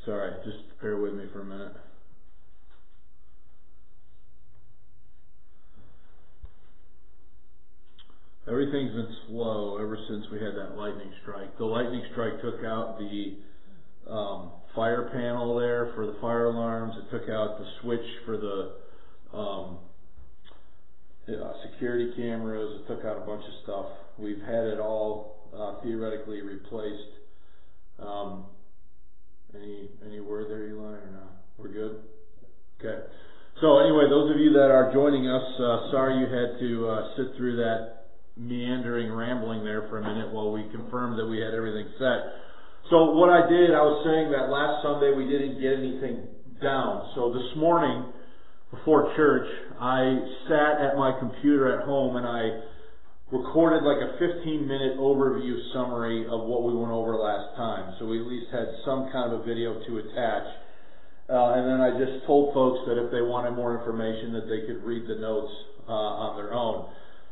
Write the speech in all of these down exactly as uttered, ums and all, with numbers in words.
Sorry, just bear with me for a minute. Everything's been slow ever since we had that lightning strike. The lightning strike took out the um, fire panel there for the fire alarms. It took out the switch for the um, uh, security cameras. It took out a bunch of stuff. We've had it all uh, theoretically replaced. Um, any any word there, Eli, or no? We're good? Okay. So anyway, those of you that are joining us, uh, sorry you had to uh, sit through that meandering rambling there for a minute while we confirmed that we had everything set. So what I did, I was saying that last Sunday we didn't get anything down. So this morning before church, I sat at my computer at home and I recorded like a fifteen minute overview summary of what we went over last time. So we at least had some kind of a video to attach. Uh, and then I just told folks that if they wanted more information that they could read the notes uh, on their own.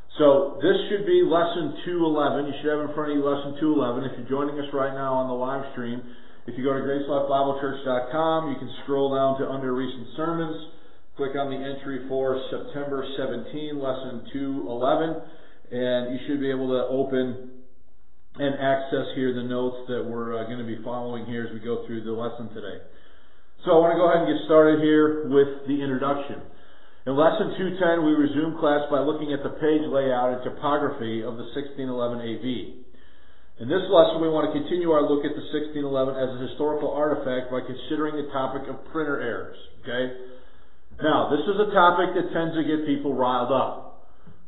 So this should be lesson two eleven. You should have in front of you lesson two eleven. If you're joining us right now on the live stream, if you go to grace life bible church dot com, you can scroll down to under recent sermons, click on the entry for September seventeenth, lesson two eleven, and you should be able to open and access here the notes that we're uh, going to be following here as we go through the lesson today. So I want to go ahead and get started here with the introduction. In lesson two ten, we resume class by looking at the page layout and typography of the sixteen eleven A V. In this lesson, we want to continue our look at the sixteen eleven as a historical artifact by considering the topic of printer errors. Okay? Now, this is a topic that tends to get people riled up.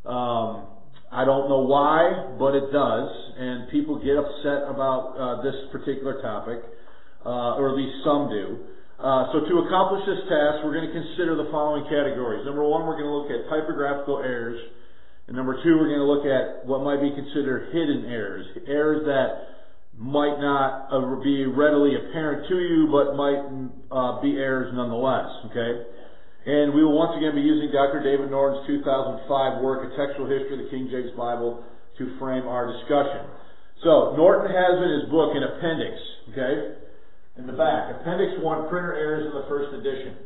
Um, I don't know why, but it does, and people get upset about uh, this particular topic, uh, or at least some do. Uh, so to accomplish this task, we're going to consider the following categories. Number one, we're going to look at typographical errors. And number two, we're going to look at what might be considered hidden errors. Errors that might not uh, be readily apparent to you, but might uh, be errors nonetheless. Okay? And we will once again be using Doctor David Norton's two thousand five work, A Textual History of the King James Bible, to frame our discussion. So, Norton has in his book an appendix. Okay? In the back, Appendix one, Printer Errors in the First Edition.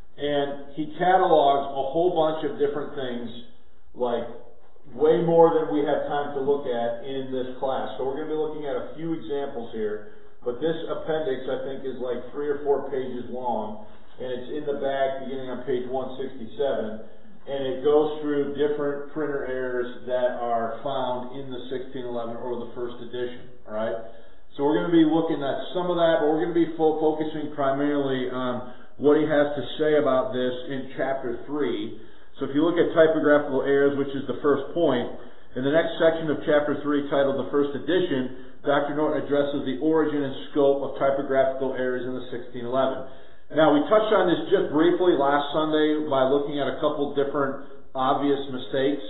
And he catalogs a whole bunch of different things, like way more than we have time to look at in this class. So we're going to be looking at a few examples here. But this appendix, I think, is like three or four pages long. And it's in the back, beginning on page one sixty-seven. And it goes through different printer errors that are found in the sixteen eleven or the First Edition. All right? So we're going to be looking at some of that, but we're going to be fo- focusing primarily on what he has to say about this in chapter three. So if you look at typographical errors, which is the first point, in the next section of chapter three titled The First Edition, Doctor Norton addresses the origin and scope of typographical errors in the sixteen eleven. Now, we touched on this just briefly last Sunday by looking at a couple different obvious mistakes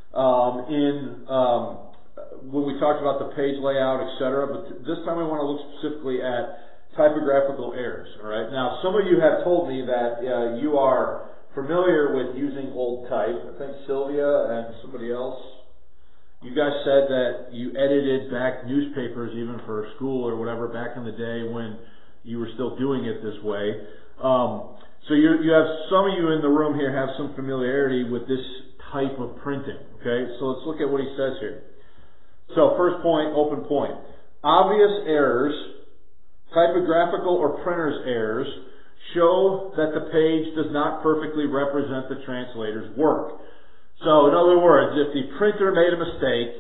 um, in... Um, when we talked about the page layout, et cetera, but this time we want to look specifically at typographical errors. All right. Now, some of you have told me that uh, you are familiar with using old type. I think Sylvia and somebody else, you guys said that you edited back newspapers even for school or whatever back in the day when you were still doing it this way. Um, so you, you have some of you in the room here have some familiarity with this type of printing. Okay. So let's look at what he says here. So first point, open point. Obvious errors, typographical or printer's errors, show that the page does not perfectly represent the translator's work. So in other words, if the printer made a mistake,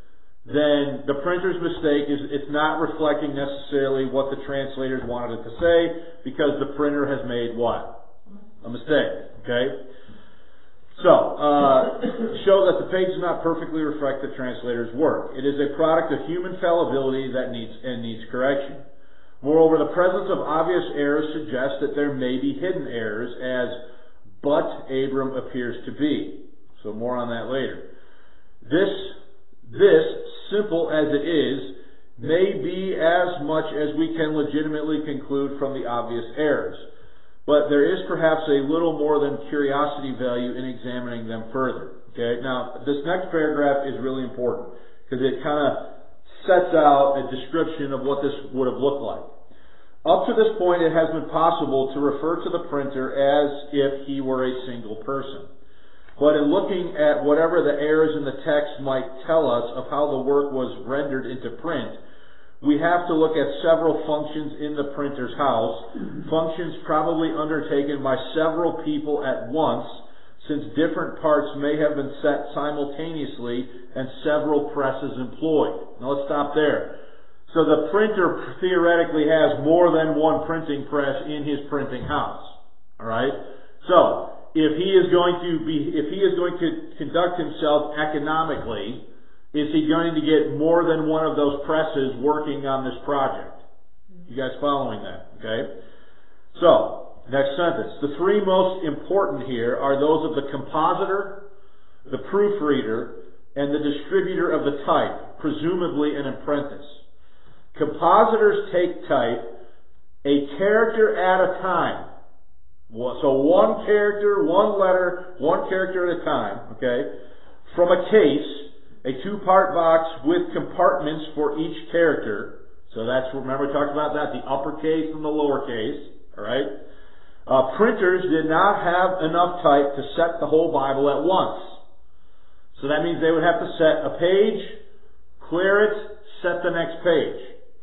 then the printer's mistake is it's not reflecting necessarily what the translators wanted it to say because the printer has made what? A mistake. Okay? So, uh, show that the page does not perfectly reflect the translator's work. It is a product of human fallibility that needs and needs correction. Moreover, the presence of obvious errors suggests that there may be hidden errors, as but Abram appears to be. So more on that later. This, this, simple as it is, may be as much as we can legitimately conclude from the obvious errors. But there is perhaps a little more than curiosity value in examining them further. Okay. Now, this next paragraph is really important because it kind of sets out a description of what this would have looked like. Up to this point, it has been possible to refer to the printer as if he were a single person. But in looking at whatever the errors in the text might tell us of how the work was rendered into print, we have to look at several functions in the printer's house, functions probably undertaken by several people at once, since different parts may have been set simultaneously and several presses employed. Now let's stop there. So the printer theoretically has more than one printing press in his printing house. All right? So, if he is going to be, if he is going to conduct himself economically, is he going to get more than one of those presses working on this project? You guys following that? Okay? So, next sentence. The three most important here are those of the compositor, the proofreader, and the distributor of the type, presumably an apprentice. Compositors take type a character at a time. So one character, one letter, one character at a time, okay, from a case, a two-part box with compartments for each character. So that's, remember we talked about that, the uppercase and the lowercase, all right? Uh, printers did not have enough type to set the whole Bible at once. So that means they would have to set a page, clear it, set the next page.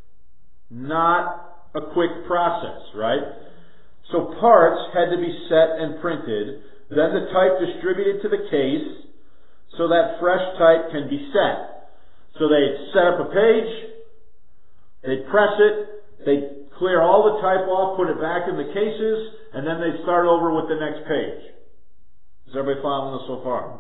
Not a quick process, right? So parts had to be set and printed, then the type distributed to the case so that fresh type can be set. So they'd set up a page, they'd press it, they'd clear all the type off, put it back in the cases, and then they'd start over with the next page. Is everybody following this so far?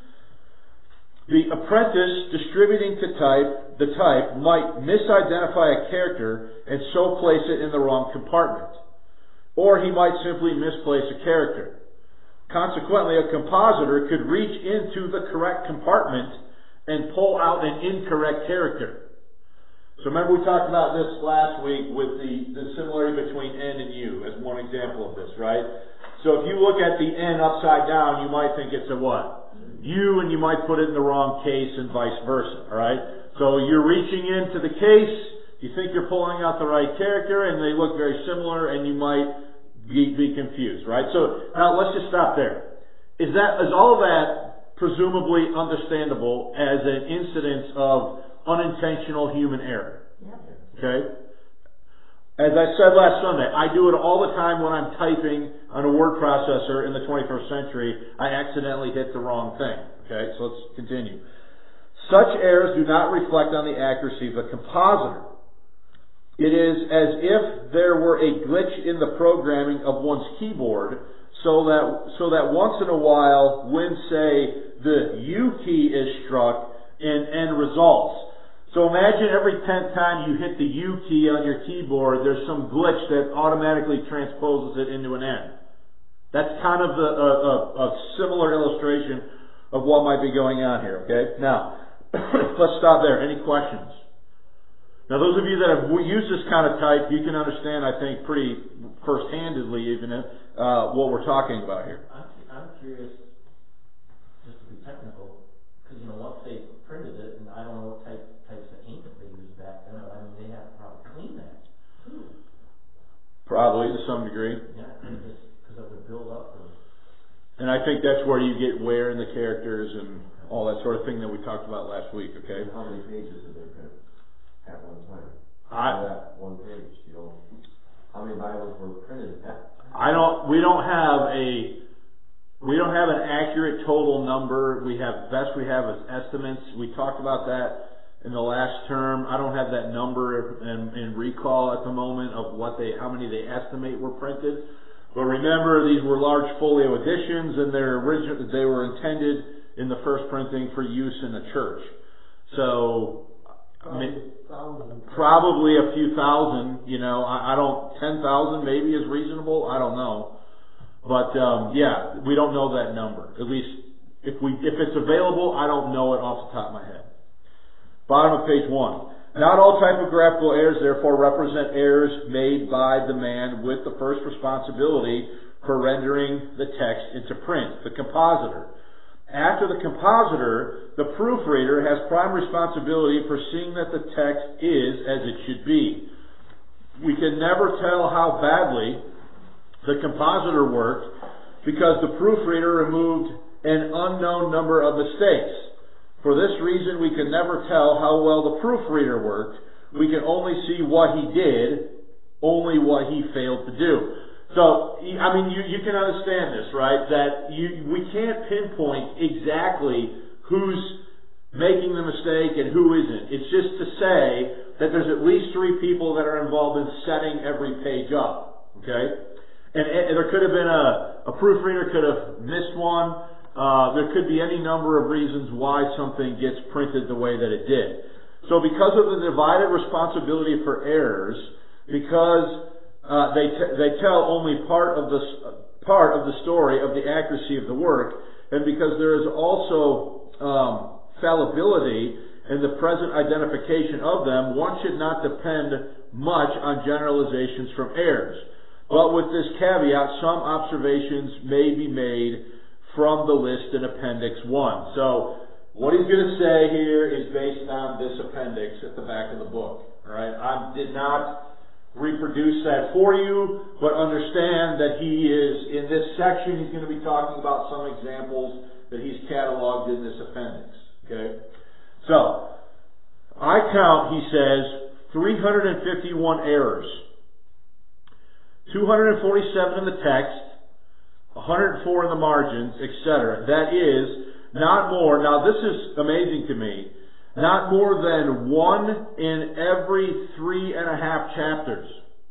The apprentice distributing to type, the type might misidentify a character and so place it in the wrong compartment. Or he might simply misplace a character. Consequently, a compositor could reach into the correct compartment and pull out an incorrect character. So remember we talked about this last week with the, the similarity between N and U as one example of this, right? So if you look at the N upside down, you might think it's a what? U, and you might put it in the wrong case and vice versa, alright? So you're reaching into the case, you think you're pulling out the right character, and they look very similar, and you might be, be confused, right? So now let's just stop there. Is that, is all of that presumably understandable as an incidence of unintentional human error? Okay? As I said last Sunday, I do it all the time when I'm typing on a word processor in the twenty-first century. I accidentally hit the wrong thing. Okay, so let's continue. Such errors do not reflect on the accuracy of the compositor. It is as if there were a glitch in the programming of one's keyboard, so that so that once in a while, when say the U key is struck, an N results. So imagine every tenth time you hit the U key on your keyboard, there's some glitch that automatically transposes it into an N. That's kind of the, a, a, a similar illustration of what might be going on here, okay? Now, let's stop there. Any questions? Now, those of you that have used this kind of type, you can understand, I think, pretty first-handedly even, uh, what we're talking about here. I'm, I'm curious, just to be technical, because, you know, once they printed it, and I don't know what type types of ink that they used back then, but I mean, they have to probably clean that, too. Probably, to some degree. Yeah, because of the build-up. And I think that's where you get wear in the characters and all that sort of thing that we talked about last week, okay? And how many pages did they print at one time? I, that one page, you know? How many Bibles were printed at? I don't, we don't have a, we don't have an accurate total number. We have, best we have is estimates. We talked about that in the last term. I don't have that number in, in recall at the moment of what they, how many they estimate were printed. But remember, these were large folio editions, and they're original, they were intended in the first printing for use in the church. So, I mean, probably a few thousand, you know, I, I don't, ten thousand maybe is reasonable, I don't know. But, um, yeah, we don't know that number. At least, if we, if it's available, I don't know it off the top of my head. Bottom of page one. Not all typographical errors, therefore, represent errors made by the man with the first responsibility for rendering the text into print, the compositor. After the compositor, the proofreader has prime responsibility for seeing that the text is as it should be. we can never tell how badly the compositor worked because the proofreader removed an unknown number of mistakes. For this reason, we can never tell how well the proofreader worked. We can only see what he did, only what he failed to do. So, I mean, you, you can understand this, right? That you, we can't pinpoint exactly who's making the mistake and who isn't. It's just to say that there's at least three people that are involved in setting every page up. Okay? And, and there could have been a, a proofreader could have missed one. Uh, there could be any number of reasons why something gets printed the way that it did. So because of the divided responsibility for errors, because uh, they t- they tell only part of the uh, part of the story of the accuracy of the work, and because there is also um, fallibility in the present identification of them, one should not depend much on generalizations from errors. But with this caveat, some observations may be made from the list in Appendix one. So, what he's going to say here is based on this appendix at the back of the book. All right? I did not reproduce that for you, but understand that he is, in this section, he's going to be talking about some examples that he's cataloged in this appendix. Okay? So, I count, he says, three hundred fifty-one errors. two hundred forty-seven in the text, one hundred four in the margins, et cetera. That is not more, now this is amazing to me, not more than one in every three and a half chapters.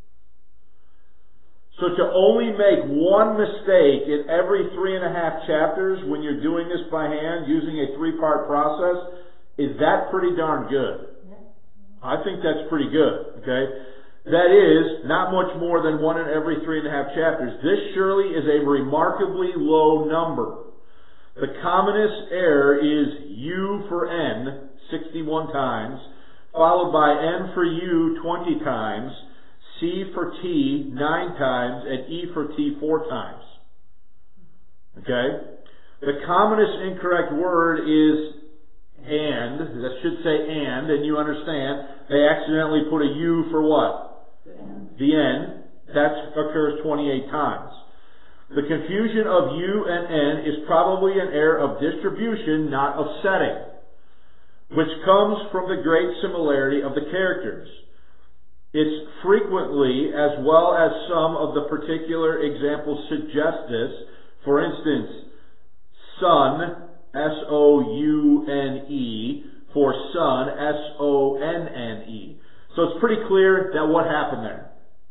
So to only make one mistake in every three and a half chapters when you're doing this by hand using a three-part process, is that pretty darn good? I think that's pretty good, okay? That is, not much more than one in every three and a half chapters. This surely is a remarkably low number. The commonest error is U for N, sixty-one times, followed by N for U, twenty times, C for T, nine times, and E for T, four times. Okay? The commonest incorrect word is and. That should say and, and you understand. They accidentally put a U for what? The N. That occurs twenty-eight times. The confusion of U and N is probably an error of distribution, not of setting, which comes from the great similarity of the characters. It's frequently, as well as some of the particular examples suggest this. For instance, son, S O U N E, for son, S O N N E. So it's pretty clear that what happened there.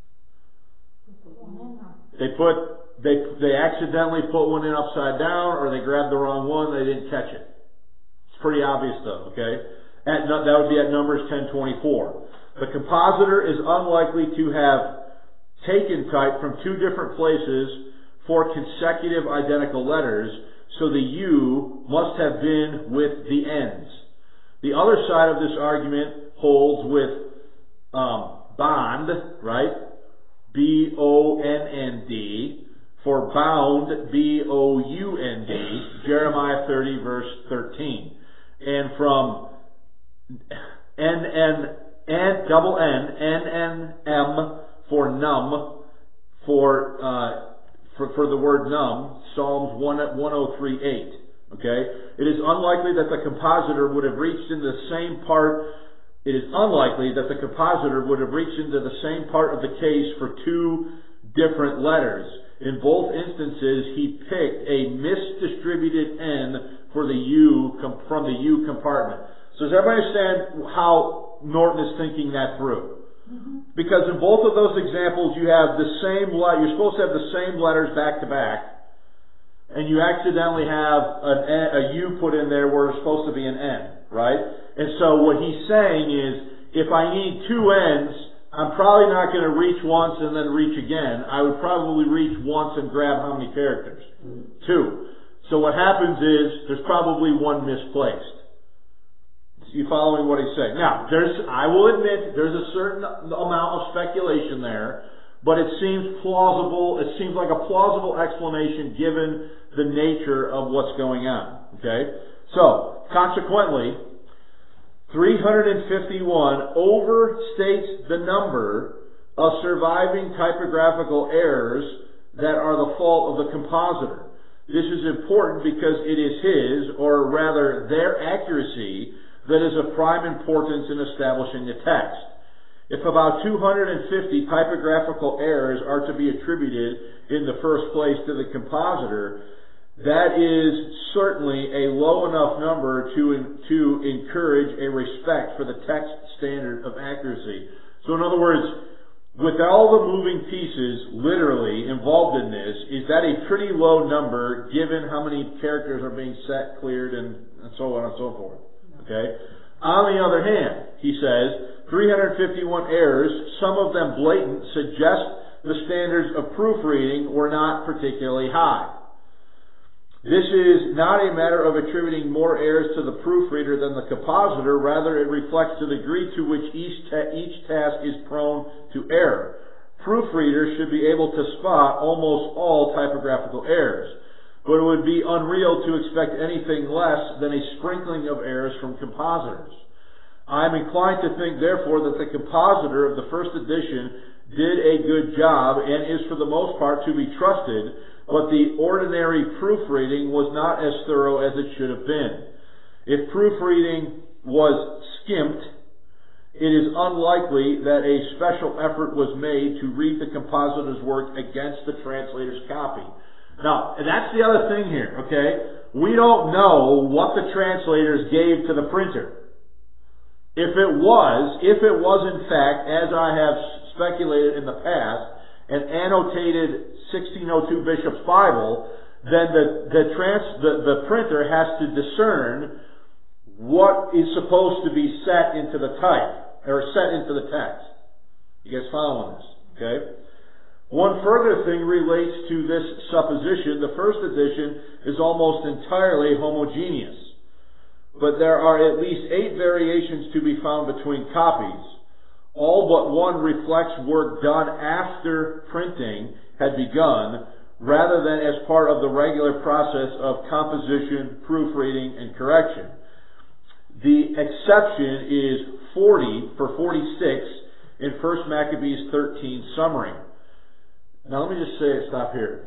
They put They they accidentally put one in upside down, or they grabbed the wrong one. They didn't catch it. It's pretty obvious, though. Okay, at, that would be at Numbers ten twenty-four. The compositor is unlikely to have taken type from two different places for consecutive identical letters, so the U must have been with the N's. The other side of this argument holds with um, bond, right? B O N N D. For bound, B O U N D, Jeremiah thirty, verse thirteen. And from N N, N, double N, N N M for numb, for, uh, for, for the word numb, Psalms one oh three eight. Okay? It is unlikely that the compositor would have reached into the same part, it is unlikely that the compositor would have reached into the same part of the case for two different letters. In both instances, he picked a misdistributed N for the U from the U compartment. So does everybody understand how Norton is thinking that through? Mm-hmm. Because in both of those examples, you have the same letter. You're supposed to have the same letters back to back, and you accidentally have an N, a U put in there where it's supposed to be an N, right? And so what he's saying is, if I need two N's, I'm probably not going to reach once and then reach again. I would probably reach once and grab how many characters? Mm. Two. So what happens is, there's probably one misplaced. You following what he's saying? Now, there's, I will admit, there's a certain amount of speculation there, but it seems plausible, it seems like a plausible explanation given the nature of what's going on. Okay? So, consequently, three hundred fifty-one overstates the number of surviving typographical errors that are the fault of the compositor. This is important because it is his, or rather their accuracy, that is of prime importance in establishing the text. If about two hundred fifty typographical errors are to be attributed in the first place to the compositor, that is certainly a low enough number to, to encourage a respect for the text standard of accuracy. So in other words, with all the moving pieces literally involved in this, is that a pretty low number given how many characters are being set, cleared, and, and so on and so forth. Okay? On the other hand, he says, three hundred fifty-one errors, some of them blatant, suggest the standards of proofreading were not particularly high. This is not a matter of attributing more errors to the proofreader than the compositor. Rather, it reflects the degree to which each, ta- each task is prone to error. Proofreaders should be able to spot almost all typographical errors, but it would be unreal to expect anything less than a sprinkling of errors from compositors. I am inclined to think, therefore, that the compositor of the first edition did a good job and is for the most part to be trusted, but the ordinary proofreading was not as thorough as it should have been. If proofreading was skimped, it is unlikely that a special effort was made to read the compositor's work against the translator's copy. Now, that's the other thing here, okay? We don't know what the translators gave to the printer. If it was, if it was in fact, as I have speculated in the past, an annotated sixteen oh two Bishop's Bible, then the the, trans, the the printer has to discern what is supposed to be set into the type, or set into the text. You guys following this? Okay? One further thing relates to this supposition. The first edition is almost entirely homogeneous, but there are at least eight variations to be found between copies. All but one reflects work done after printing had begun, rather than as part of the regular process of composition, proofreading, and correction. The exception is forty for forty-six in First Maccabees thirteen summary. Now let me just say, stop here.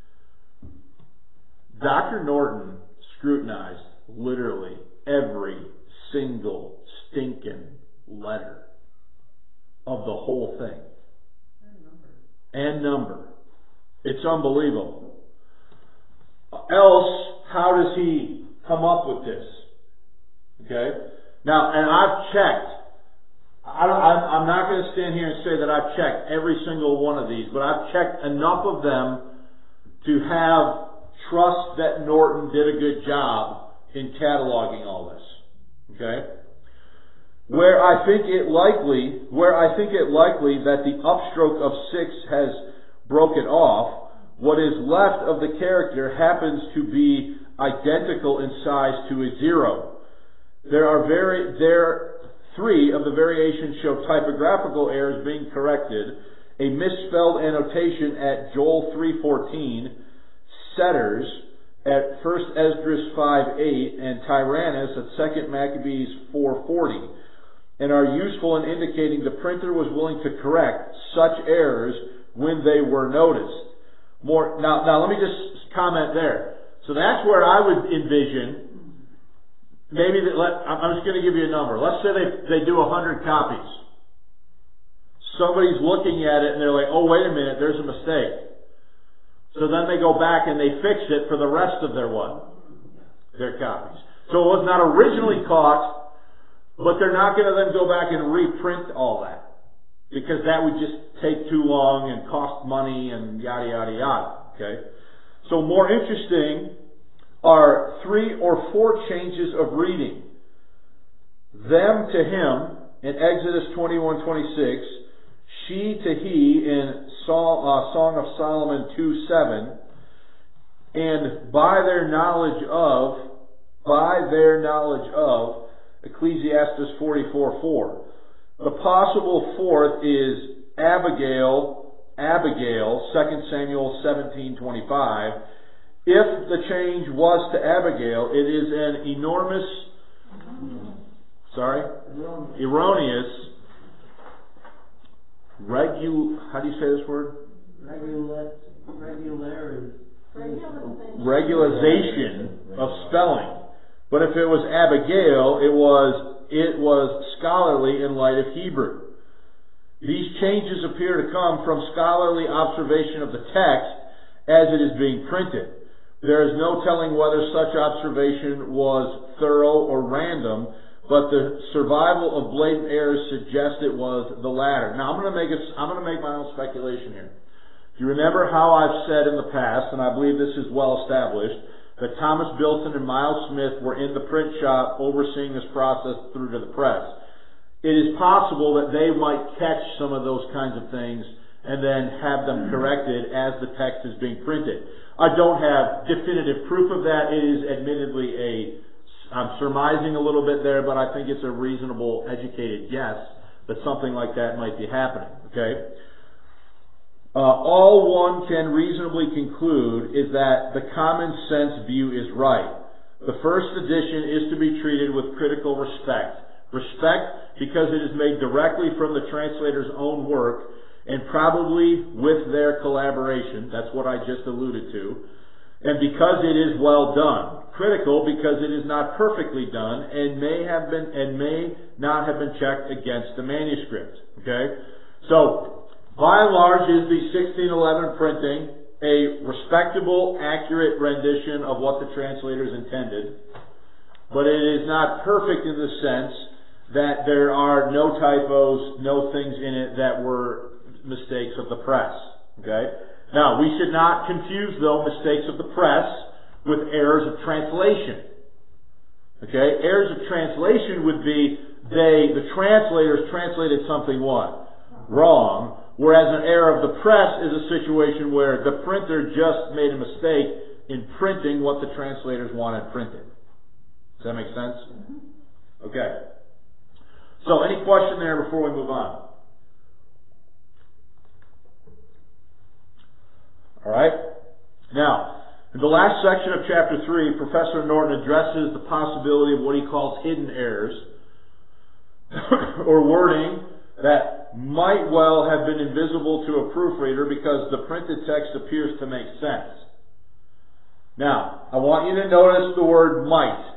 Doctor Norton scrutinized literally every single stinking letter of the whole thing. And number. And number. It's unbelievable. Else, how does he come up with this? Okay? Now, and I've checked. I don't, I'm, I'm not going to stand here and say that I've checked every single one of these, but I've checked enough of them to have trust that Norton did a good job in cataloging all this. Okay? Where I think it likely, where I think it likely that the upstroke of six has broken off, what is left of the character happens to be identical in size to a zero. There are very, there, three of the variations show typographical errors being corrected, a misspelled annotation at Joel three fourteen, setters at First Esdras five eight, and Tyrannus at Second Maccabees four forty. And are useful in indicating the printer was willing to correct such errors when they were noticed. More now, now let me just comment there. So that's where I would envision maybe that. Let, I'm just going to give you a number. Let's say they they do a hundred copies. Somebody's looking at it and they're like, "Oh, wait a minute, there's a mistake." So then they go back and they fix it for the rest of their what? Their copies. So it was not originally caught. But they're not going to then go back and reprint all that, because that would just take too long and cost money and yada, yada, yada. Okay? So more interesting are three or four changes of reading. Them to him in Exodus twenty-one twenty-six, she to he in Song of Solomon two seven, and by their knowledge of, by their knowledge of, Ecclesiastes forty-four four. The possible fourth is Abigail, Abigail, Second Samuel seventeen twenty-five. If the change was to Abigail, it is an enormous, sorry, erroneous, regu, how do you say this word? Regula, regularity. Regularization. Regularization of spelling. But if it was Abigail, it was, it was scholarly in light of Hebrew. These changes appear to come from scholarly observation of the text as it is being printed. There is no telling whether such observation was thorough or random, but the survival of blatant errors suggests it was the latter. Now I'm going to make a, I'm going to make my own speculation here. Do you remember how I've said in the past, and I believe this is well established, that Thomas Bilton and Miles Smith were in the print shop overseeing this process through to the press? It is possible that they might catch some of those kinds of things and then have them corrected as the text is being printed. I don't have definitive proof of that. It is admittedly a, I'm surmising a little bit there, but I think it's a reasonable, educated guess that something like that might be happening. Okay? Uh, all one can reasonably conclude is that the common sense view is right. The first edition is to be treated with critical respect. Respect because it is made directly from the translator's own work and probably with their collaboration. That's what I just alluded to. And because it is well done. Critical because it is not perfectly done and may have been and may not have been checked against the manuscript. Okay? So, by and large, is the sixteen eleven printing a respectable, accurate rendition of what the translators intended, but it is not perfect in the sense that there are no typos, no things in it that were mistakes of the press. Okay? Now, we should not confuse, though, mistakes of the press with errors of translation. Okay? Errors of translation would be they, the translators translated something what? Wrong. Whereas an error of the press is a situation where the printer just made a mistake in printing what the translators wanted printed. Does that make sense? Okay. So, any question there before we move on? Alright? Now, in the last section of chapter three, Professor Norton addresses the possibility of what he calls hidden errors, or wording that might well have been invisible to a proofreader because the printed text appears to make sense. Now, I want you to notice the word might.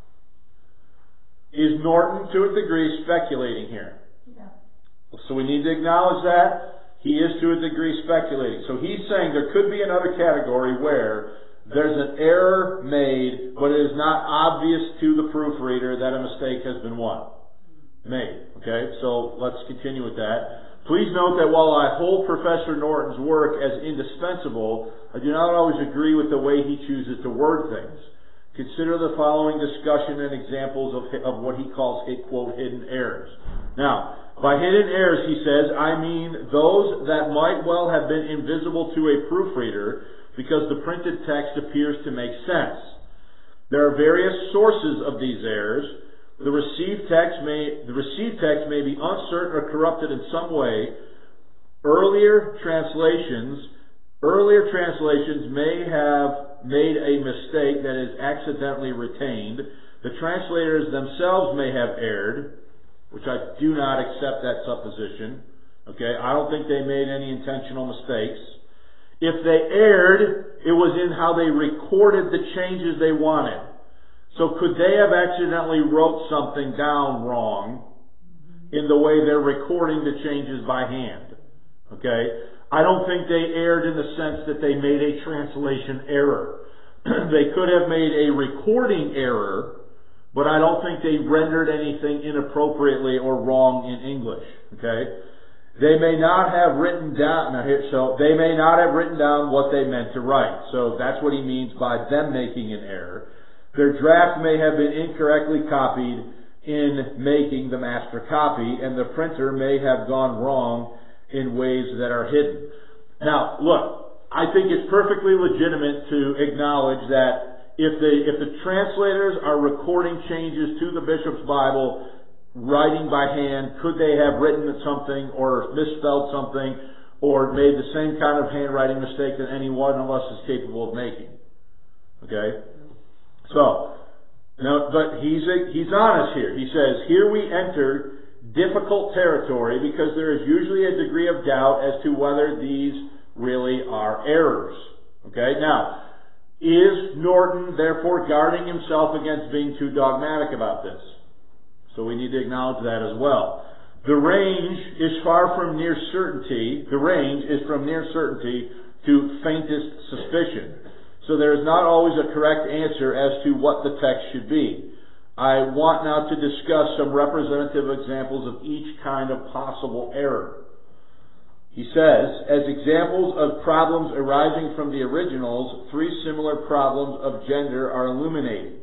Is Norton, to a degree, speculating here? Yeah. So we need to acknowledge that. He is, to a degree, speculating. So he's saying there could be another category where there's an error made, but it is not obvious to the proofreader that a mistake has been what? Made. Okay, so let's continue with that. Please note that while I hold Professor Norton's work as indispensable, I do not always agree with the way he chooses to word things. Consider the following discussion and examples of, of what he calls, quote, hidden errors. Now, by hidden errors, he says, I mean those that might well have been invisible to a proofreader because the printed text appears to make sense. There are various sources of these errors. The received text may, the received text may be uncertain or corrupted in some way. Earlier translations, earlier translations may have made a mistake that is accidentally retained. The translators themselves may have erred, which I do not accept that supposition. Okay, I don't think they made any intentional mistakes. If they erred, it was in how they recorded the changes they wanted. So could they have accidentally wrote something down wrong in the way they're recording the changes by hand? Okay? I don't think they erred in the sense that they made a translation error. They could have made a recording error, but I don't think they rendered anything inappropriately or wrong in English. Okay? They may not have written down, now here, so they may not have written down what they meant to write. So that's what he means by them making an error. Their draft may have been incorrectly copied in making the master copy, and the printer may have gone wrong in ways that are hidden. Now, look, I think it's perfectly legitimate to acknowledge that if the, if the translators are recording changes to the bishop's Bible, writing by hand, could they have written something or misspelled something or made the same kind of handwriting mistake that any one of us is capable of making? Okay? So, now, but he's, he's honest here. He says, here we enter difficult territory because there is usually a degree of doubt as to whether these really are errors. Okay, now, is Norton therefore guarding himself against being too dogmatic about this? So we need to acknowledge that as well. The range is far from near certainty. The range is from near certainty to faintest suspicion. So there is not always a correct answer as to what the text should be. I want now to discuss some representative examples of each kind of possible error. He says, as examples of problems arising from the originals, three similar problems of gender are illuminated.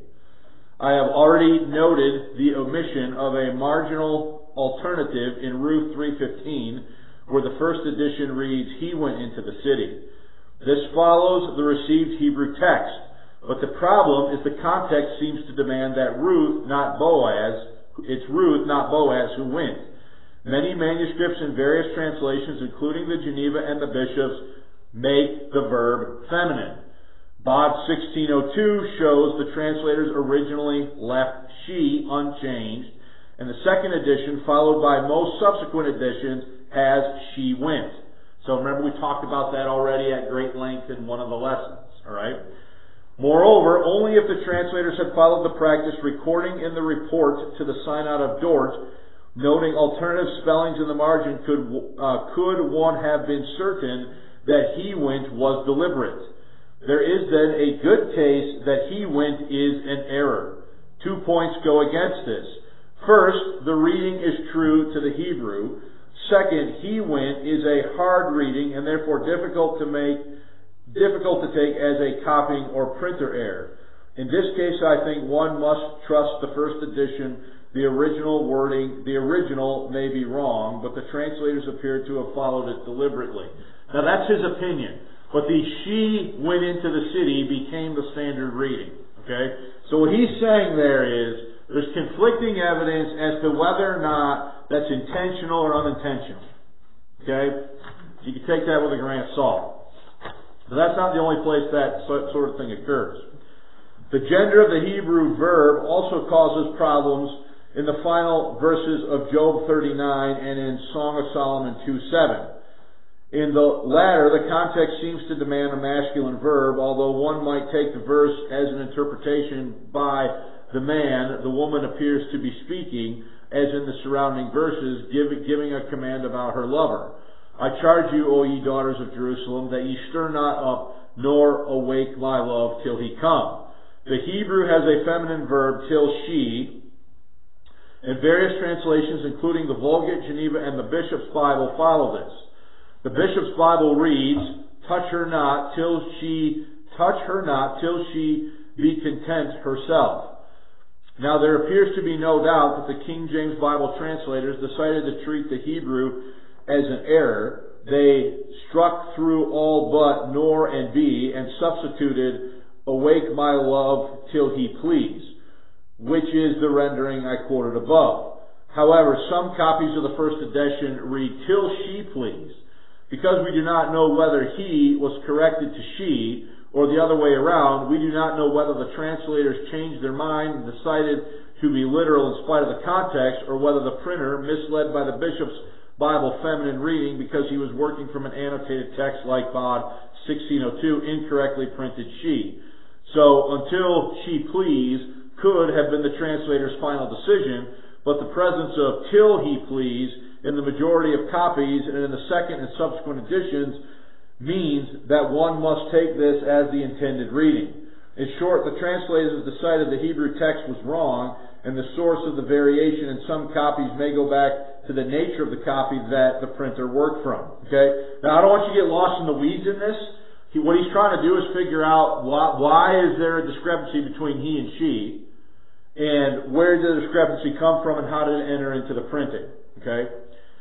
I have already noted the omission of a marginal alternative in Ruth three fifteen, where the first edition reads, he went into the city. This follows the received Hebrew text, but the problem is the context seems to demand that Ruth, not Boaz, it's Ruth, not Boaz, who went. Many manuscripts in various translations, including the Geneva and the Bishops, make the verb feminine. Bod sixteen oh two shows the translators originally left she unchanged, and the second edition, followed by most subsequent editions, has she went. So remember, we talked about that already at great length in one of the lessons. All right. Moreover, only if the translators had followed the practice recording in the report to the Synod of Dort, noting alternative spellings in the margin, could uh, could one have been certain that he went was deliberate. There is then a good case that he went is an error. Two points go against this. First, the reading is true to the Hebrew. Second, he went is a hard reading and therefore difficult to make, difficult to take as a copying or printer error. In this case, I think one must trust the first edition. The original wording, the original may be wrong, but the translators appear to have followed it deliberately. Now that's his opinion. But the she went into the city became the standard reading. Okay? So what he's saying there is, there's conflicting evidence as to whether or not that's intentional or unintentional. Okay? You can take that with a grain of salt. But that's not the only place that sort of thing occurs. The gender of the Hebrew verb also causes problems in the final verses of Job thirty-nine and in Song of Solomon two seven. In the latter, the context seems to demand a masculine verb, although one might take the verse as an interpretation by the man, the woman appears to be speaking, as in the surrounding verses, give, giving a command about her lover. I charge you, O ye daughters of Jerusalem, that ye stir not up, nor awake my love till he come. The Hebrew has a feminine verb, till she, and various translations, including the Vulgate, Geneva, and the Bishop's Bible, follow this. The Bishop's Bible reads, touch her not till she, touch her not till she be content herself. Now there appears to be no doubt that the King James Bible translators decided to treat the Hebrew as an error. They struck through all but nor and be and substituted awake my love till he please, which is the rendering I quoted above. However, some copies of the first edition read till she please. Because we do not know whether he was corrected to she, or the other way around, we do not know whether the translators changed their mind and decided to be literal in spite of the context, or whether the printer, misled by the Bishop's Bible feminine reading because he was working from an annotated text like Bod sixteen oh two, incorrectly printed she. So, until she please could have been the translator's final decision, but the presence of till he please in the majority of copies and in the second and subsequent editions means that one must take this as the intended reading. In short, the translators decided the Hebrew text was wrong, and the source of the variation in some copies may go back to the nature of the copy that the printer worked from. Okay? Now, I don't want you to get lost in the weeds in this. He, what he's trying to do is figure out why, why is there a discrepancy between he and she, and where did the discrepancy come from, and how did it enter into the printing. Okay?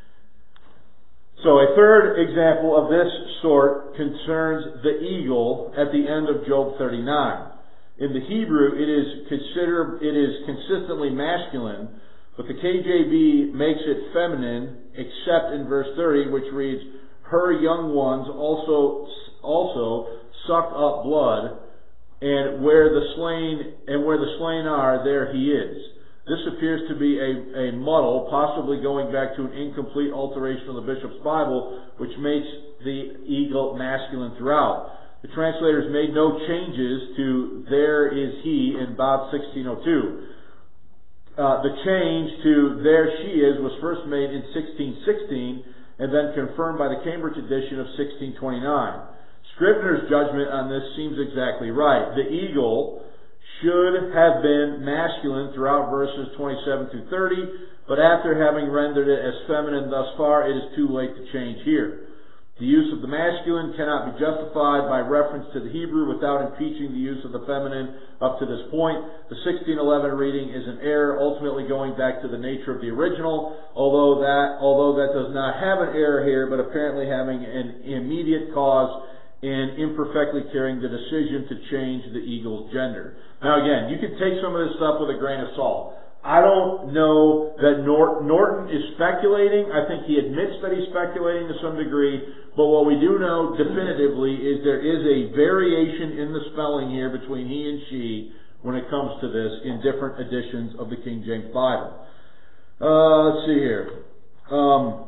So a third example of this sort concerns the eagle at the end of Job thirty-nine. In the Hebrew, it is consider it is consistently masculine, but the K J V makes it feminine, except in verse thirty, which reads, "Her young ones also also suck up blood, and where the slain and where the slain are, there he is." This appears to be a, a muddle, possibly going back to an incomplete alteration of the bishop's Bible, which makes the eagle masculine throughout. The translators made no changes to "there is he" in Bob sixteen oh two. Uh, the change to "there she is" was first made in sixteen sixteen and then confirmed by the Cambridge edition of sixteen twenty-nine. Scribner's judgment on this seems exactly right. The eagle should have been masculine throughout verses twenty-seven through thirty, but after having rendered it as feminine thus far, it is too late to change here. The use of the masculine cannot be justified by reference to the Hebrew without impeaching the use of the feminine up to this point. The sixteen eleven reading is an error, ultimately going back to the nature of the original, although that, although that does not have an error here, but apparently having an immediate cause in imperfectly carrying the decision to change the eagle's gender. Now again, you can take some of this stuff with a grain of salt. I don't know that Nor- Norton is speculating. I think he admits that he's speculating to some degree. But what we do know definitively is there is a variation in the spelling here between he and she when it comes to this in different editions of the King James Bible. Uh, let's see here. Um,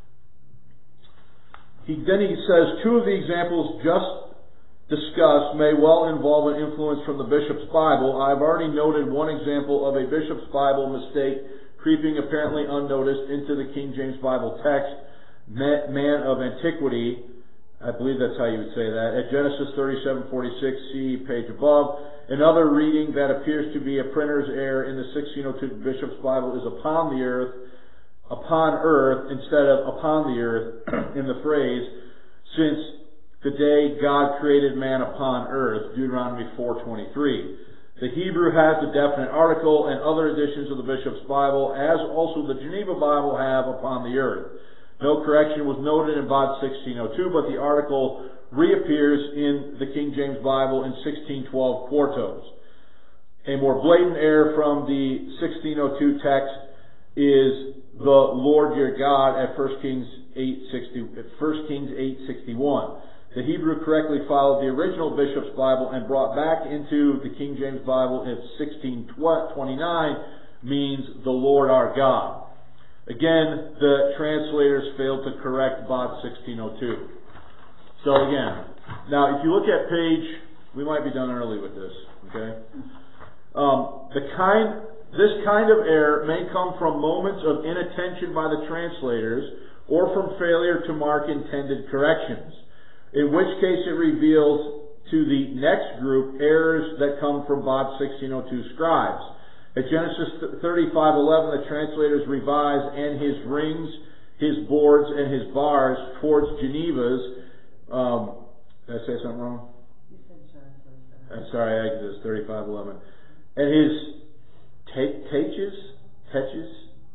he, then he says, two of the examples just discussed may well involve an influence from the bishop's Bible. I've already noted one example of a bishop's Bible mistake creeping apparently unnoticed into the King James Bible text. Man of antiquity, I believe that's how you would say that, at Genesis thirty-seven forty-six, see page above. Another reading that appears to be a printer's error in the sixteen oh two Bishop's Bible is upon the earth, upon earth, instead of upon the earth in the phrase, since the day God created man upon earth, Deuteronomy four twenty-three. The Hebrew has the definite article, and other editions of the Bishop's Bible, as also the Geneva Bible, have upon the earth. No correction was noted in Bod sixteen oh two, but the article reappears in the King James Bible in sixteen twelve quartos. A more blatant error from the sixteen oh two text is the Lord your God at First Kings eight sixty-one. The Hebrew correctly followed the original Bishop's Bible and brought back into the King James Bible in sixteen twenty-nine means the Lord our God. Again, the translators failed to correct Bod sixteen oh two. So again, now if you look at page, we might be done early with this, okay? Um, the kind, this kind of error may come from moments of inattention by the translators or from failure to mark intended corrections, in which case it reveals to the next group errors that come from Bod sixteen oh two scribes. At Genesis thirty-five eleven, the translators revise "and his rings, his boards, and his bars" towards Geneva's. Um, did I say something wrong? You said Genesis. I'm sorry, Exodus thirty-five eleven. And his taches, teches,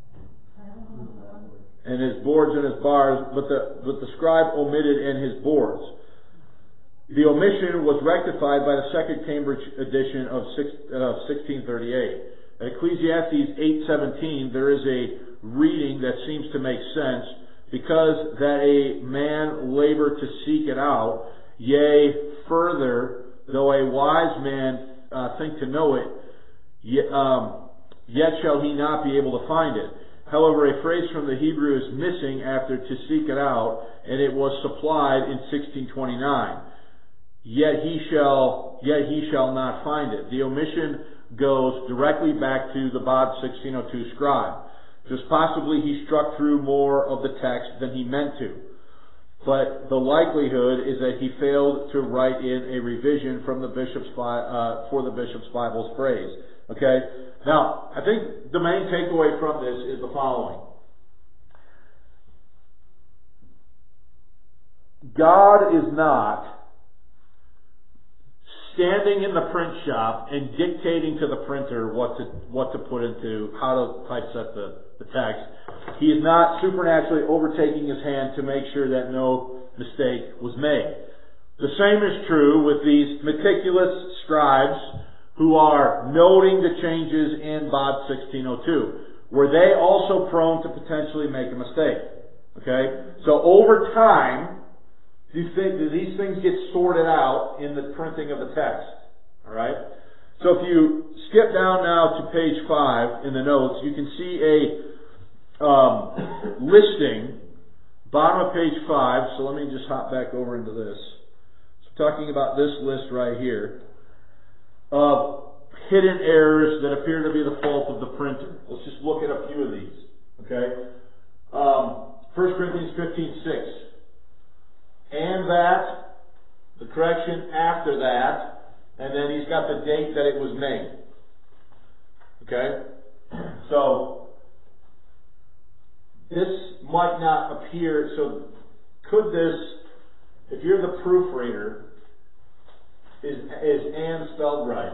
and his boards and his bars, but the but the scribe omitted "and his boards." The omission was rectified by the second Cambridge edition of sixteen thirty-eight. At Ecclesiastes eight seventeen, there is a reading that seems to make sense, because that a man labor to seek it out, yea, further, though a wise man uh, think to know it, yet, um, yet shall he not be able to find it. However, a phrase from the Hebrew is missing after "to seek it out," and it was supplied in sixteen twenty-nine. Yet he shall, yet he shall not find it. The omission goes directly back to the Bod sixteen oh two scribe. Just possibly he struck through more of the text than he meant to. But the likelihood is that he failed to write in a revision from the bishop's uh, for the bishop's Bible's phrase. Okay? Now, I think the main takeaway from this is the following. God is not standing in the print shop and dictating to the printer what to what to put into, how to typeset the, the text. He is not supernaturally overtaking his hand to make sure that no mistake was made. The same is true with these meticulous scribes who are noting the changes in Bod sixteen oh two. Were they also prone to potentially make a mistake? Okay? So over time, do you think, do these things get sorted out in the printing of the text? Alright? So if you skip down now to page five in the notes, you can see a um, listing, bottom of page five. So let me just hop back over into this. So talking about this list right here of hidden errors that appear to be the fault of the printer. Let's just look at a few of these. Okay? Um, First Corinthians fifteen six. And that, the correction after that, and then he's got the date that it was made. Okay? So, this might not appear, so could this, if you're the proofreader, is, is and spelled right?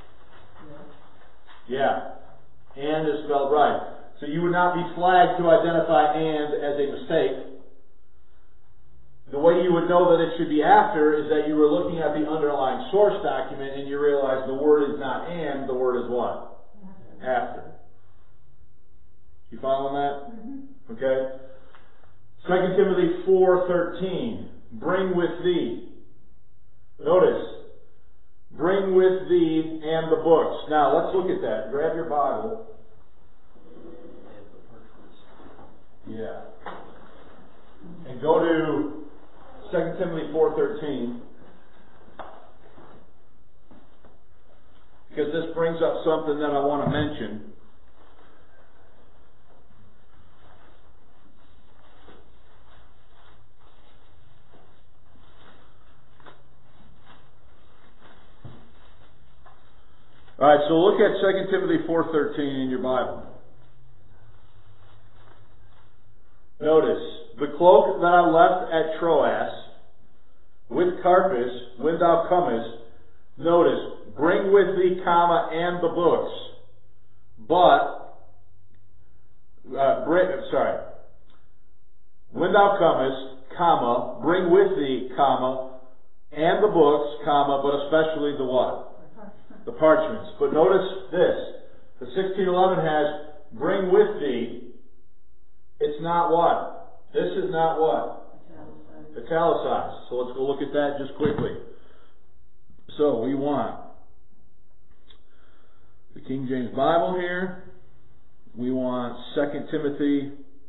Yeah. And is spelled right. So you would not be flagged to identify and as a mistake. The way you would know that it should be after is that you were looking at the underlying source document and you realize the word is not and, the word is what? After. You following that? Mm-hmm. Okay. Second Timothy four thirteen. Bring with thee. Notice. Bring with thee and the books. Now let's look at that. Grab your Bible. Yeah. And go to Second Timothy four thirteen. Because this brings up something that I want to mention. Alright, so look at Second Timothy four thirteen in your Bible. Notice, the cloak that I left at Troas with Carpus, when thou comest, notice, bring with thee, comma, and the books, but, uh, bring, sorry, when thou comest, comma, bring with thee, comma, and the books, comma, but especially the what? The parchments. But notice this, the sixteen eleven has, bring with thee. It's not what? This is not what? Italicized. Italicized. So let's go look at that just quickly. So we want the King James Bible here. We want Second Timothy.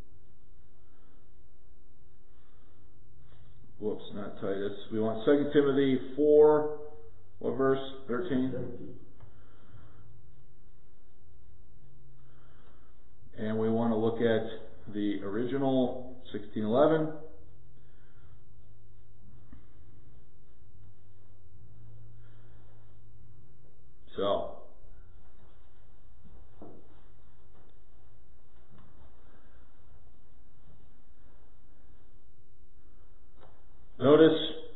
Whoops, not Titus. We want Second Timothy four. What verse? thirteen. And we want to look at the original sixteen eleven. So, notice,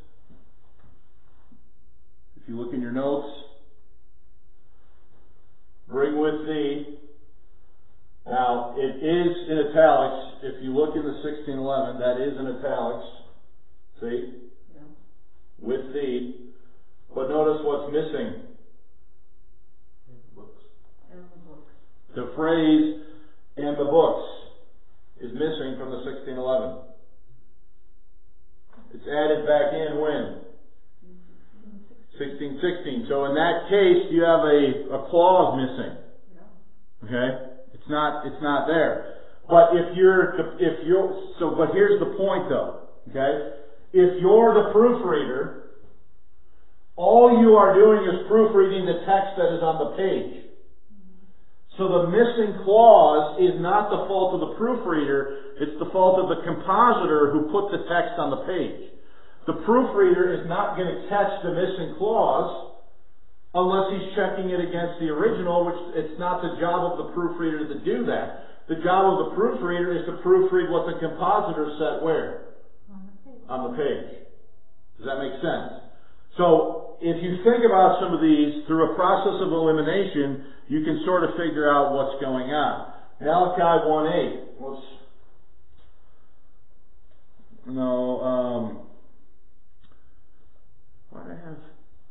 if you look in your notes, bring with thee. Now, it is in italics. If you look in the sixteen eleven, that is in italics. See? Yeah. With thee. But notice what's missing. And the books. And the books. The phrase, and the books, is missing from the sixteen eleven. It's added back in when? sixteen sixteen. So in that case, you have a, a clause missing. Yeah. Okay? It's not, it's not there. But if you're, if you're, so, but here's the point though, okay? If you're the proofreader, all you are doing is proofreading the text that is on the page. So the missing clause is not the fault of the proofreader, it's the fault of the compositor who put the text on the page. The proofreader is not going to catch the missing clause unless he's checking it against the original, which it's not the job of the proofreader to do that. The job of the proofreader is to proofread what the compositor set where? On the page. On the page. Does that make sense? So, if you think about some of these through a process of elimination, you can sort of figure out what's going on. Malachi one eight. Let's, no, um, why do I have...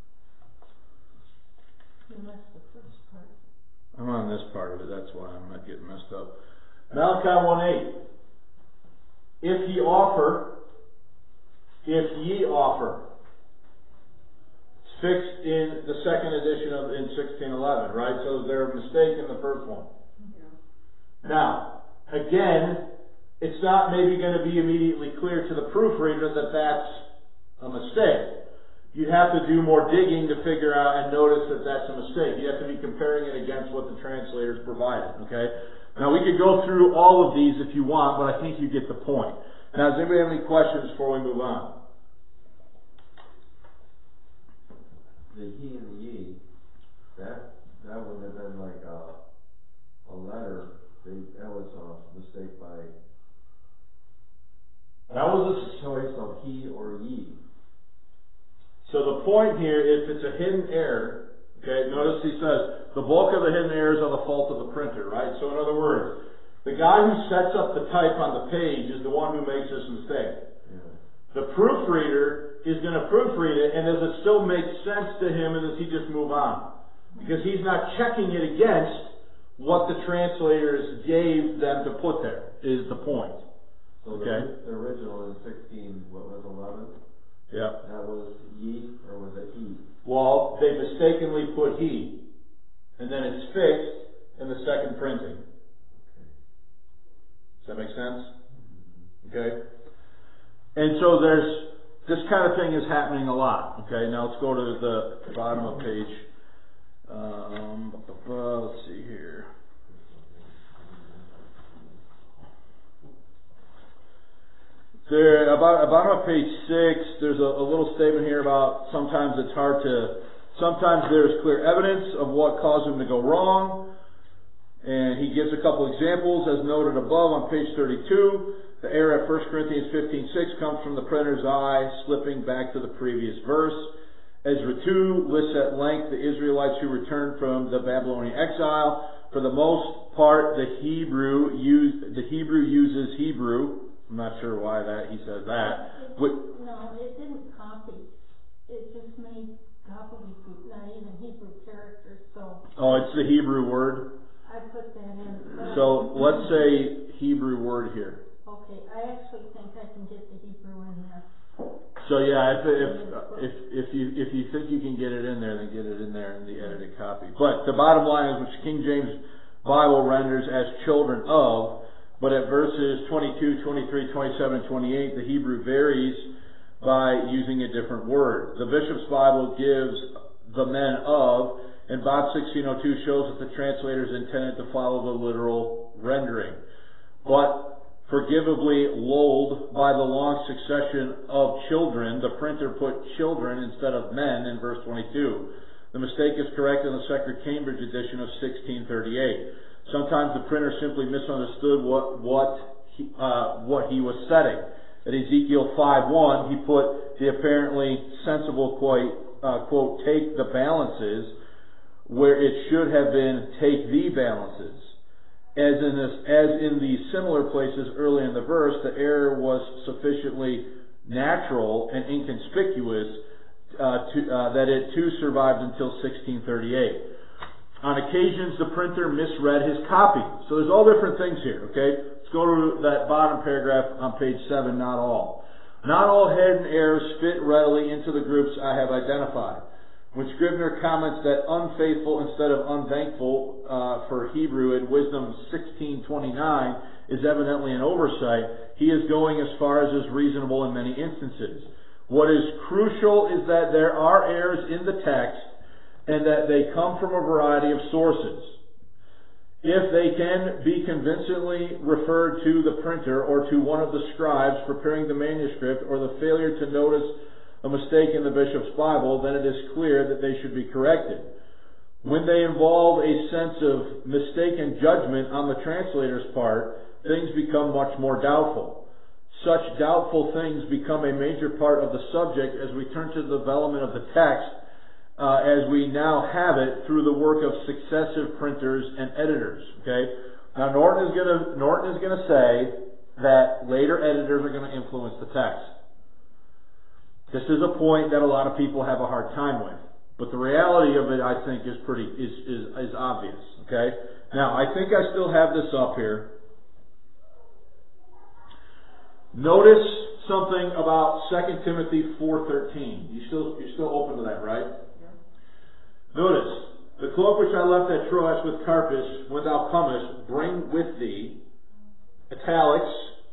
That's the first part. I'm on this part of it, that's why I'm not getting messed up. Malachi one eight. If ye offer, if ye offer. fixed in the second edition of in sixteen eleven, right? So they're a mistake in the first one. Yeah. Now, again, it's not maybe going to be immediately clear to the proofreader that that's a mistake. You have to do more digging to figure out and notice that that's a mistake. You have to be comparing it against what the translators provided, okay? Now, we could go through all of these if you want, but I think you get the point. Now, does anybody have any questions before we move on? The he and the ye, that, that would have been like a, a letter, they, that was a mistake by That was a the choice of he or ye. So the point here, if it's a hidden error, okay, notice he says, the bulk of the hidden errors are the fault of the printer, right? So in other words, the guy who sets up the type on the page is the one who makes this mistake. Yeah. The proofreader is going to proofread it, and does it still make sense to him, and does he just move on? Because he's not checking it against what the translators gave them to put there, is the point. So Okay. the, the original in sixteen, what was eleven? Yeah. That was ye, or was it he? Well, they mistakenly put he, and then it's fixed in the second printing. Okay. Does that make sense? Okay. And so there's, this kind of thing is happening a lot. Okay, now let's go to the bottom of page, um, let's see here. There, about, about on page six, there's a, a little statement here about sometimes it's hard to, sometimes there's clear evidence of what caused him to go wrong. And he gives a couple examples as noted above on page thirty-two. The error at First Corinthians fifteen six comes from the printer's eye, slipping back to the previous verse. Ezra two lists at length the Israelites who returned from the Babylonian exile. For the most part, the Hebrew used, the Hebrew uses Hebrew. I'm not sure why that he says that. It, What, no, it didn't copy. It just made gobbledygook, not even Hebrew characters. So. oh, it's the Hebrew word. I put that in. So let's say Hebrew word here. Okay, I actually think I can get the Hebrew in there. So yeah, if if if if you if you think you can get it in there, then get it in there in the edited copy. But the bottom line is, which King James Bible renders as children of, but at verses twenty-two, twenty-three, twenty-seven, twenty-eight, the Hebrew varies by using a different word. The Bishop's Bible gives the men of, and Bob sixteen oh two shows that the translators intended to follow the literal rendering. But forgivably lulled by the long succession of children, the printer put children instead of men in verse twenty-two. The mistake is correct in the Second Cambridge edition of sixteen thirty-eight. Sometimes the printer simply misunderstood what what he, uh, what he was setting. At Ezekiel five one, he put the apparently sensible quote, uh, quote, take the balances, where it should have been take the balances. As in this, as in the similar places early in the verse, the error was sufficiently natural and inconspicuous uh, to, uh, that it too survived until sixteen thirty-eight. On occasions, the printer misread his copy. So there's all different things here, okay? Let's go to that bottom paragraph on page seven, not all. Not all hidden errors fit readily into the groups I have identified. When Scribner comments that unfaithful instead of unthankful uh, for Hebrew in Wisdom sixteen twenty-nine is evidently an oversight, he is going as far as is reasonable in many instances. What is crucial is that there are errors in the text and that they come from a variety of sources. If they can be convincingly referred to the printer or to one of the scribes preparing the manuscript, or the failure to notice a mistake in the bishop's Bible, then it is clear that they should be corrected. When they involve a sense of mistaken judgment on the translator's part, things become much more doubtful. Such doubtful things become a major part of the subject as we turn to the development of the text, uh, as we now have it through the work of successive printers and editors. Okay. Now Norton is going to Norton is going to say that later editors are going to influence the text. This is a point that a lot of people have a hard time with, but the reality of it, I think, is pretty is is, is obvious. Okay. Now I think I still have this up here. Notice something about Second Timothy four thirteen. You still you're still open to that, right? Notice, the cloak which I left at Troas with Carpus, when thou comest, bring with thee. Italics.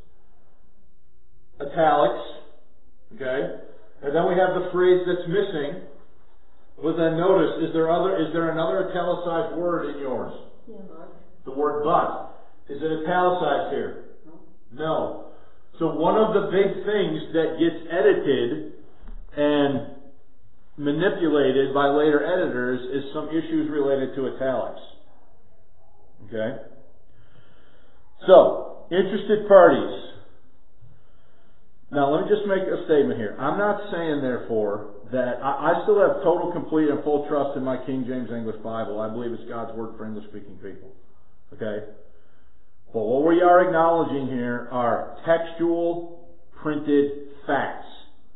Italics. Okay? And then we have the phrase that's missing. But then notice, is there other? Is there another italicized word in yours? Yeah. The word but. Is it italicized here? No. So one of the big things that gets edited and manipulated by later editors is some issues related to italics. Okay? So, interested parties. Now let me just make a statement here. I'm not saying, therefore, that I, I still have total, complete, and full trust in my King James English Bible. I believe it's God's Word for English-speaking people. Okay? But what we are acknowledging here are textual, printed facts.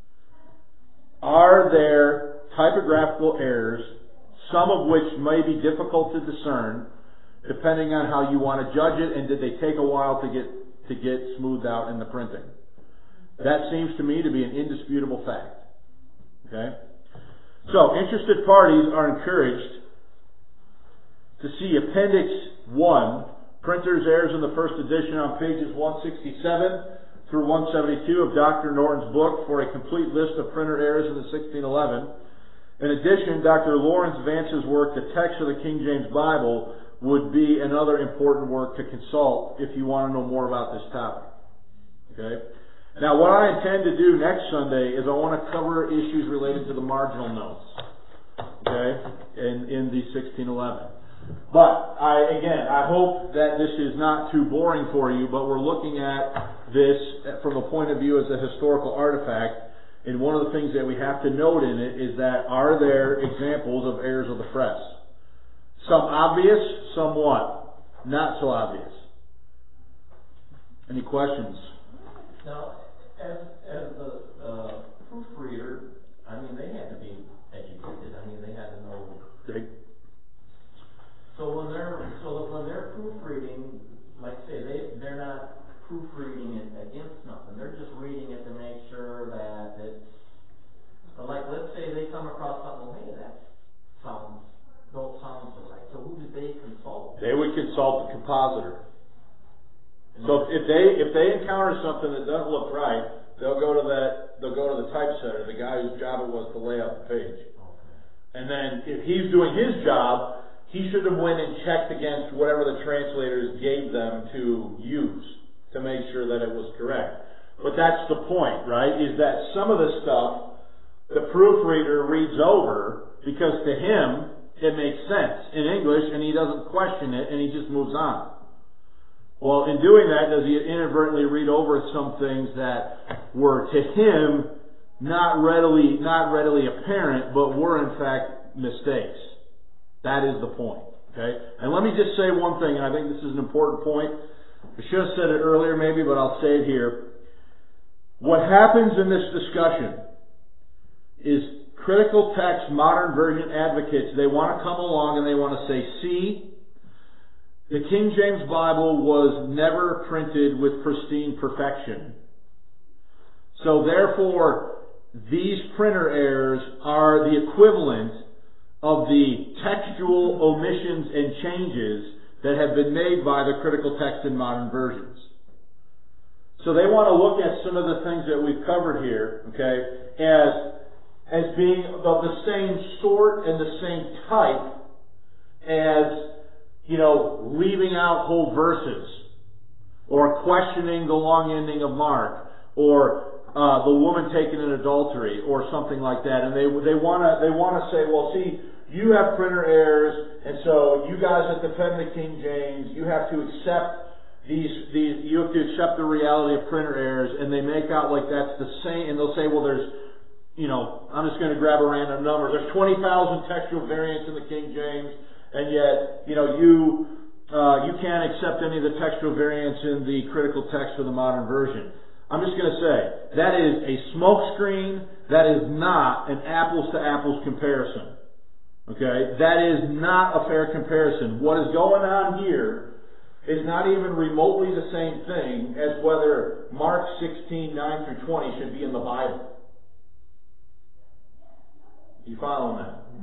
Are there typographical errors, some of which may be difficult to discern, depending on how you want to judge it, and did they take a while to get to get smoothed out in the printing? That seems to me to be an indisputable fact. Okay? So, interested parties are encouraged to see Appendix one, Printer's Errors in the First Edition, on pages one sixty-seven through one seventy-two of Doctor Norton's book for a complete list of printer errors in the sixteen eleven. In addition, Doctor Lawrence Vance's work, The Text of the King James Bible, would be another important work to consult if you want to know more about this topic. Okay? Now, what I intend to do next Sunday is I want to cover issues related to the marginal notes. Okay? In, in the sixteen eleven. But, I, again, I hope that this is not too boring for you, but we're looking at this from a point of view as a historical artifact. And one of the things that we have to note in it is that are there examples of errors of the press? Some obvious, some what? Not so obvious. Any questions? Now, as, as the uh, proofreader, I mean, they had to be educated. I mean, they had to know. They, So when they're so when they're proofreading, like say they they're not proofreading it against nothing. They're just reading it to make sure that it's. But like let's say they come across something. Well, hey, that sounds don't sound so right. So who did they consult? they would consult the compositor. So if they if they encounter something that doesn't look right, they'll go to that they'll go to the typesetter, the guy whose job it was to lay out the page. Okay. And then if he's doing his job, he should have went and checked against whatever the translators gave them to use to make sure that it was correct. But that's the point, right? Is that some of the stuff the proofreader reads over because to him it makes sense in English and he doesn't question it and he just moves on. Well, in doing that, does he inadvertently read over some things that were to him not readily not readily apparent, but were in fact mistakes? That is the point. Okay? And let me just say one thing, and I think this is an important point. I should have said it earlier maybe, but I'll say it here. What happens in this discussion is critical text, modern version advocates, they want to come along and they want to say, see, the King James Bible was never printed with pristine perfection. So therefore, these printer errors are the equivalent of the textual omissions and changes that have been made by the critical text in modern versions. So they want to look at some of the things that we've covered here, okay, as, as being of the same sort and the same type as, you know, leaving out whole verses, or questioning the long ending of Mark, or Uh, the woman taken in adultery, or something like that, and they they want to they want to say, well, see, you have printer errors, and so you guys that defend the King James, you have to accept these these you have to accept the reality of printer errors, and they make out like that's the same, and they'll say, well, there's, you know, I'm just going to grab a random number. There's twenty thousand textual variants in the King James, and yet, you know, you uh, you can't accept any of the textual variants in the critical text of the modern version. I'm just going to say, that is a smokescreen. That is not an apples-to-apples comparison. Okay? That is not a fair comparison. What is going on here is not even remotely the same thing as whether Mark sixteen, nine through twenty should be in the Bible. You following that?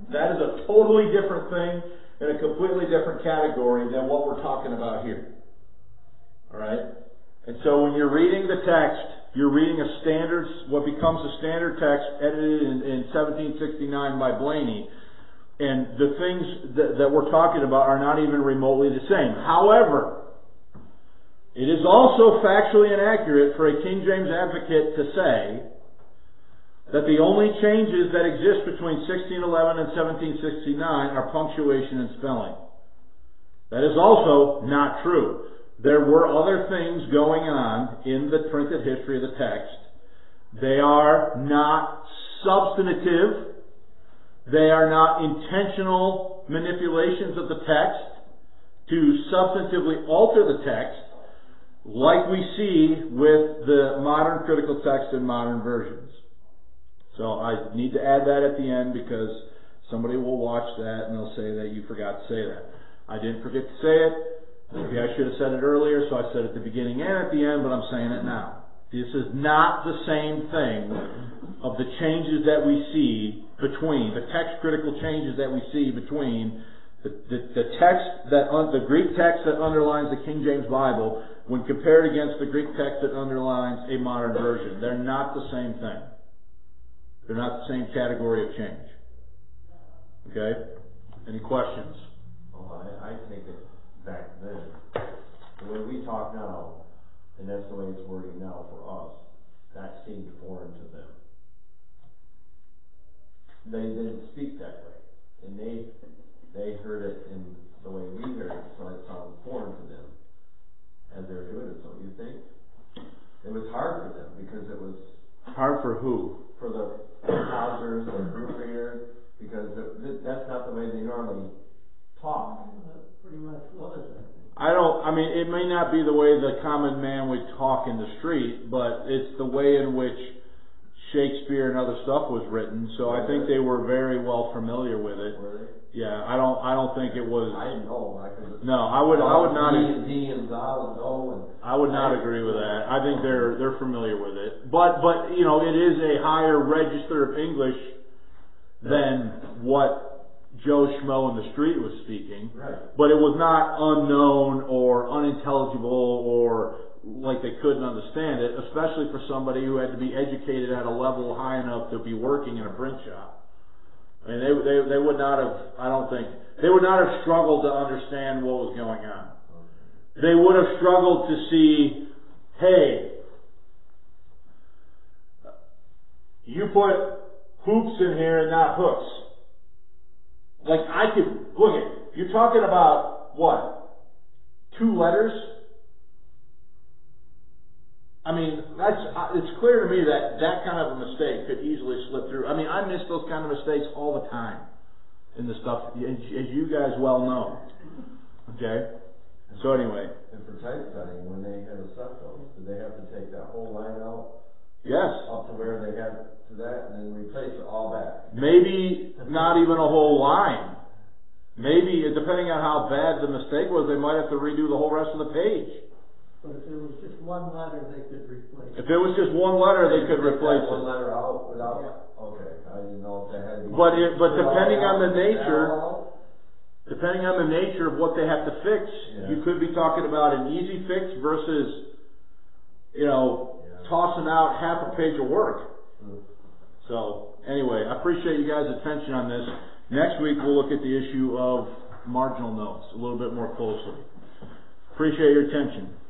That is a totally different thing and a completely different category than what we're talking about here. Alright? And so when you're reading the text, you're reading a standard, what becomes a standard text edited in, in seventeen sixty-nine by Blaney. And the things that, that we're talking about are not even remotely the same. However, it is also factually inaccurate for a King James advocate to say that the only changes that exist between sixteen eleven and seventeen sixty-nine are punctuation and spelling. That is also not true. There were other things going on in the printed history of the text. They are not substantive. They are not intentional manipulations of the text to substantively alter the text, like we see with the modern critical text and modern versions. So I need to add that at the end because somebody will watch that and they'll say that you forgot to say that. I didn't forget to say it. Maybe I should have said it earlier, so I said it at the beginning and at the end, but I'm saying it now. This is not the same thing of the changes that we see between, the text critical changes that we see between the, the, the text that, un, the Greek text that underlines the King James Bible when compared against the Greek text that underlines a modern version. They're not the same thing. They're not the same category of change. Okay? Any questions? Oh, I, I take it back then. The way we talk now, and that's the way it's wording now for us, that seemed foreign to them. They didn't speak that way. And they they heard it in the way we heard it, so it sounded foreign to them as they were doing it. So you think? It was hard for them because it was... Hard for who? For the Hausers, the proofreaders, because it, that's not the way they normally talk. That pretty much was, I think. I don't, I mean, it may not be the way the common man would talk in the street, but it's the way in which Shakespeare and other stuff was written, so I think they were very well familiar with it. Were they? Yeah, I don't, I don't think it was. I know, I could just. No, I would, I would not. D and D and thou and thou and. I would not agree with that. I think they're, they're familiar with it. But, but, you know, it is a higher register of English than what Joe Schmo in the street was speaking. Right. But it was not unknown or unintelligible or like they couldn't understand it, especially for somebody who had to be educated at a level high enough to be working in a print shop. I mean, they, they, they would not have, I don't think, they would not have struggled to understand what was going on. They would have struggled to see, hey, you put hoops in here and not hooks. Like I could, look at, you're talking about, what, two letters? I mean, that's, it's clear to me that that kind of a mistake could easily slip through. I mean, I miss those kind of mistakes all the time in the stuff, as you guys well know. Okay? So anyway. And for typesetting, when they had to set those, did they have to take that whole line out? Yes. Up to where they had to that and then replace it all back? Maybe not even a whole line. Maybe, depending on how bad the mistake was, they might have to redo the whole rest of the page. But if it was just one letter, they could replace it. If it was just one letter, they could replace it. One letter out without, Yeah. okay, I didn't know if they had to be. But it, but depending on the That nature, all? depending on the nature of what they have to fix, Yeah. you could be talking about an easy fix versus, you know, Yeah. tossing out half a page of work. Hmm. So, anyway, I appreciate you guys' attention on this. Next week, we'll look at the issue of marginal notes a little bit more closely. Appreciate your attention.